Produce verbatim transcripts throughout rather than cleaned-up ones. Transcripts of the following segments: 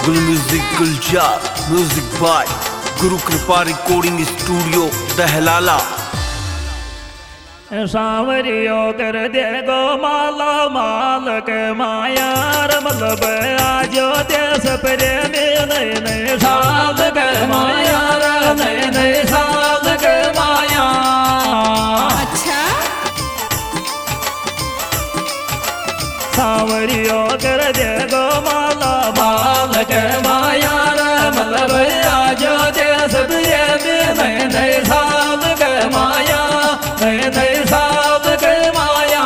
गुल music Gulzar music by गुरु कृपा recording studio दहलाला। सांवरियो कर दे गो माला माल के माया मतलब आजो देश प्रेम नए नए साल के माया नए नए साल के माया। अच्छा सांवरियो कर दे गो माला माल के माया मतलब आजो देश प्रेम नए नए साल के माया नए नए साल के माया।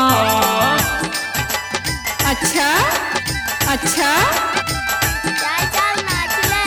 अच्छा अच्छा चल चल नाच ले।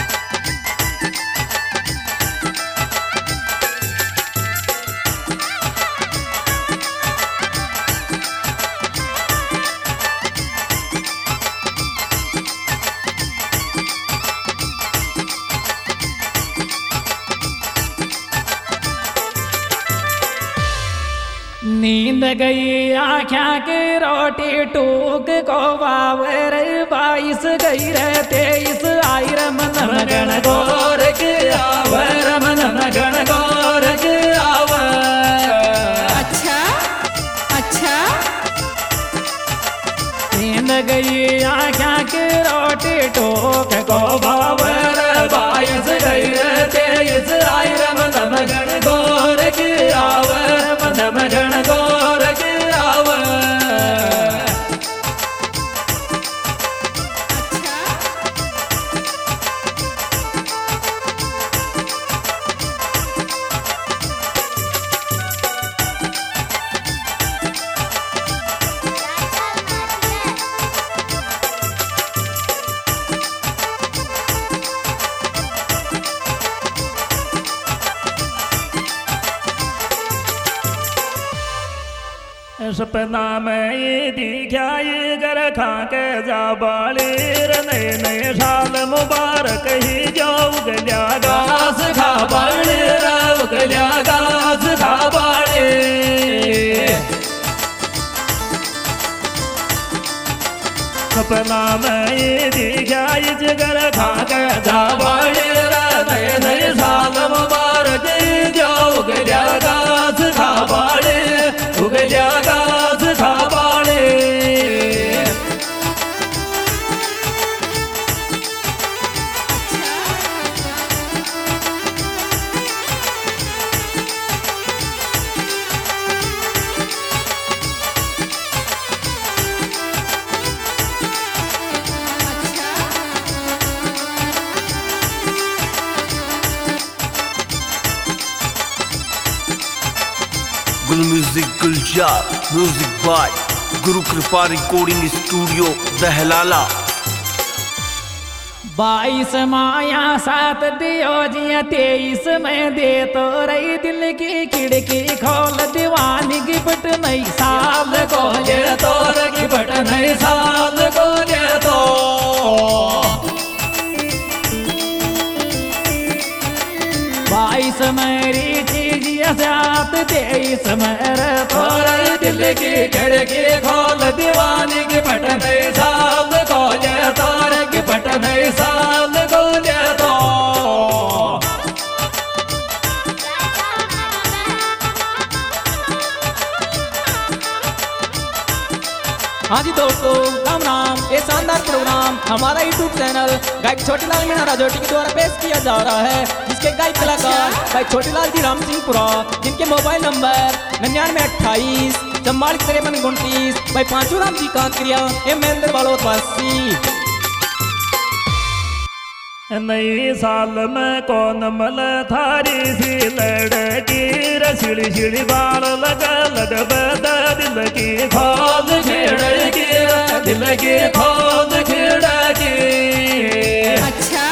नींद गई आँखा की रोटी टूक को बावर बाईस गई रे तेईस आई रमन गण गोर के आवर मन गण गोर के आवर। अच्छा अच्छा नींद गई आँखा की रोटी टूक को बावर बाईस गई रे तेईस आई रमन गण गोर के आवर मन गण गोर के आवर। चल चल नाच ले। सपना में ये दिखा ये घर खा के जा बाले नए नए साल मुबारक ही जाओ गलिया घास खा बाले गलिया घास खा बाले। सपना में ये दिखा ये घर खा के जा बाले नए नए साल मुबारक ही जाओ गलिया घास खा बाले उगलिया घास खा बाले। गुल म्यूजिक गुलजार म्यूजिक बाय गुरु कृपा रिकॉर्डिंग स्टूडियो दहलाला। बाईस माया सात दियो जिया तेईस में दे तो रही दिल की खिड़की खोल दीवानी गिफ्ट नई साल को ये तो गिफ्ट नई साल को ये तो। बाईस मेरी चीज सात तेईस मेरे थोड़े दिल की खिड़की खोल दीवानी गिफ्ट नई साल को ये तो गिफ्ट नई साल को ये तो। हाँ जी दोस्तों, राम राम। ये शानदार प्रोग्राम हमारा यूट्यूब चैनल गायक छोटीलाल मीणा राजौटी के द्वारा पेश किया जा रहा है, जिसके गायक कलाकार भाई छोटीलाल जी राम सिंहपुरा, जिनके मोबाइल नंबर निन्यानवे अट्ठाईस चौवालीस तिरपन उनतीस भाई पांचू राम जी कांत क्रिया एम महेंद्र बालोद वासी। नई साल में कौन मल थारी सी लड़की रसीली सीढ़ी बाल लगा लग बदा दिल की खोद खेड़ की दिल की खोद खेड़ की। अच्छा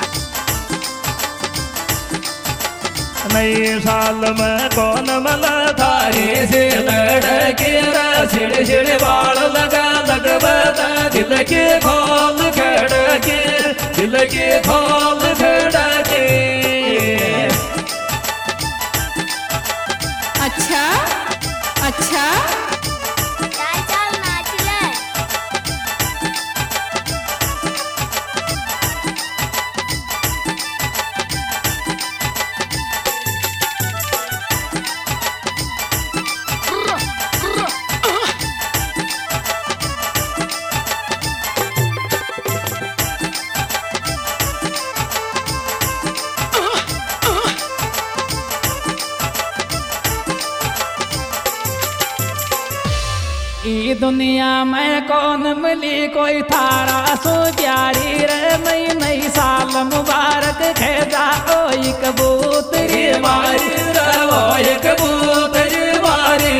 नई साल में कौन मल थारी सी लड़की रसीली सीढ़ी बाल लगा लग बदा दिल की खोद खेड़ की दिल की खोल खेड़ की। अच्छा अच्छा चल चल नाच ले। दुनिया में कौन मिली कोई थारा सो प्यारी रे, नई नई साल मुबारक खेजा ओ कबूतरी मारी रे, ओ कबूतरी मारी।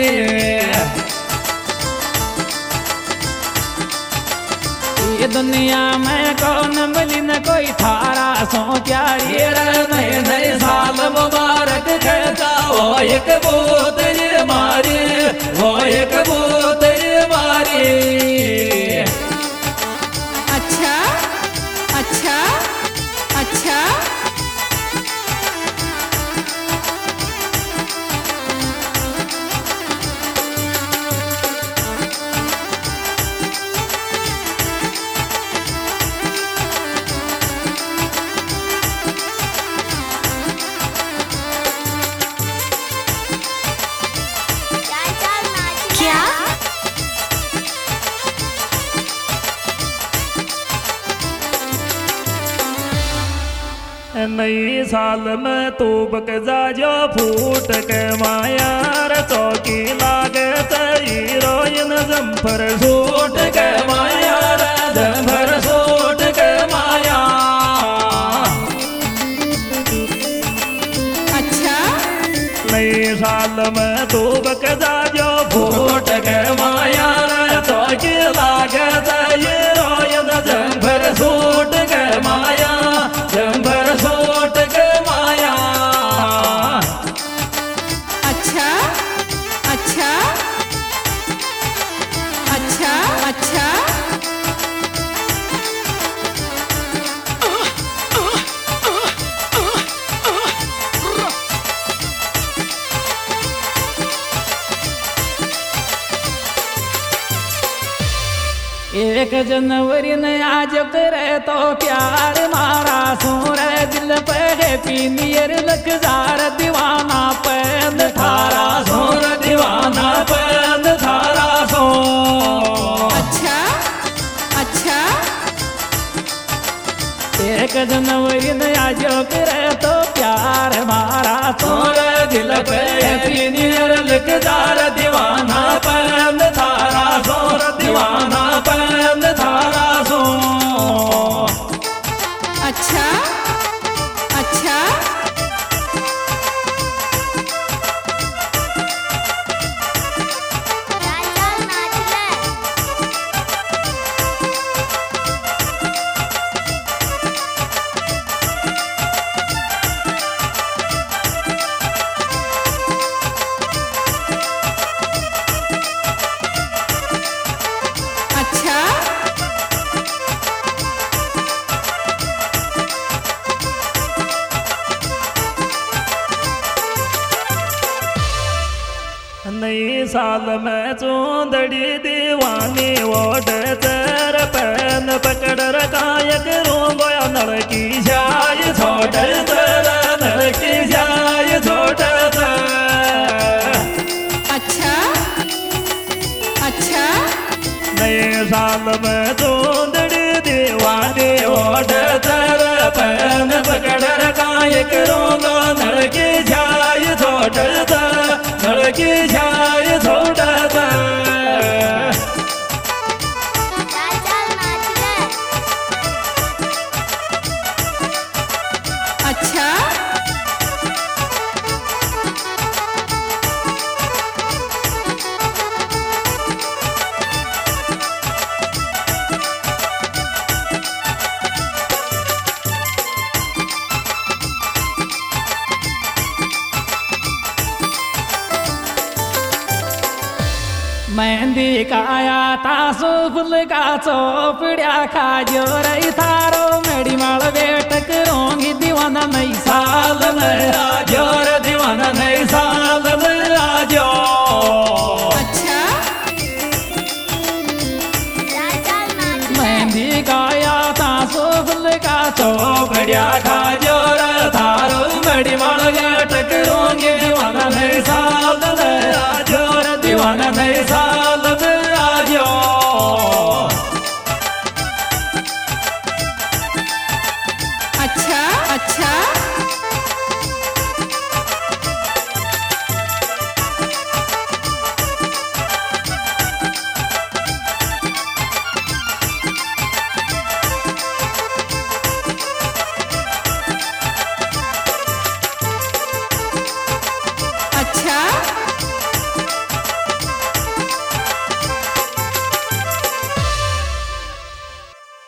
ये दुनिया में कौन मिली न कोई थारा सो प्यारी रे, नई नई साल मुबारक खेजा ओ कबूतरी मारी, ओ कबूतरी मारी। अच्छा अच्छा अच्छा चाल चाल नाच ले। क्या नई साल में तू बक जा जो फूट के माया रे, चौकी लागे हीरोइन जम्फर सूट के माया रे, जम्फर सूट के माया। अच्छा नई साल में तू बक जा जो फूट के माया रे, चौकी लागे हीरोइन जम्फर सूट के माया, जम्फर सूट के माया। अच्छा अच्छा अच्छा अच्छा एक जनवरी ने आज करे तो प्यार मारा सोरे, दिल पे हैप्पी न्यू ईयर लग जार दीवाना पैन थारा सोर, दीवाना पैन थारा सो। अच्छा अच्छा एक जनवरी ने आज करे तो प्यार मारा सोरे, दिल पे हैप्पी न्यू ईयर लग जार दीवाना पैन थारा सोर, दीवाना पैन थारा सो। अच्छा अच्छा चाल चाल नाच ले। अच्छा नई साल में चूंदड़ी दीवानी ओढ़ चर पैन पकड़ रकायक रोंगोया, नलकी जाय छोड़ तर, नलकी जाय छोड़ तर। अच्छा अच्छा नए साल में चूंदड़ी दीवानी ओढ़ चर पैन पकड़ रकायक रोंगो, नलकी जाय छोड़ तर, नलकी जाय छोड़ तर। चाल चाल नाच ले। अच्छा मेहंदी काया तासो फुल का चोपड़िया खा जो रही थारो, मेरी माल बेटक रोंगी दीवाना नई साल में आजो रे, दीवाना नई साल में आजो। अच्छा चाल चाल नाच ले। मेहंदी काया तासो फुल का चोपड़िया खा जो